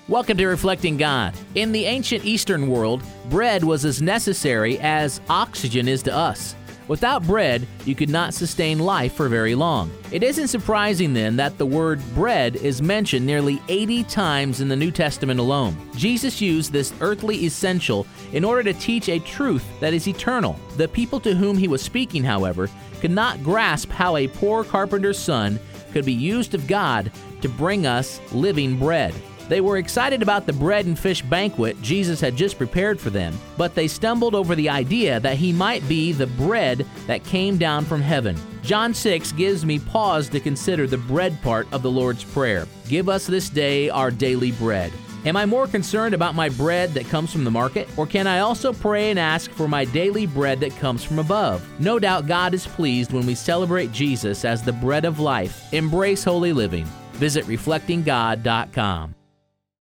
Welcome to Reflecting God. In the ancient Eastern world, bread was as necessary as oxygen is to us. Without bread, you could not sustain life for very long. It isn't surprising then that the word bread is mentioned nearly 80 times in the New Testament alone. Jesus used this earthly essential in order to teach a truth that is eternal. The people to whom he was speaking, however, could not grasp how a poor carpenter's son could be used of God to bring us living bread. They were excited about the bread and fish banquet Jesus had just prepared for them, but they stumbled over the idea that he might be the bread that came down from heaven. John 6 gives me pause to consider the bread part of the Lord's Prayer. Give us this day our daily bread. Am I more concerned about my bread that comes from the market, or can I also pray and ask for my daily bread that comes from above? No doubt God is pleased when we celebrate Jesus as the bread of life. Embrace holy living. Visit reflectinggod.com.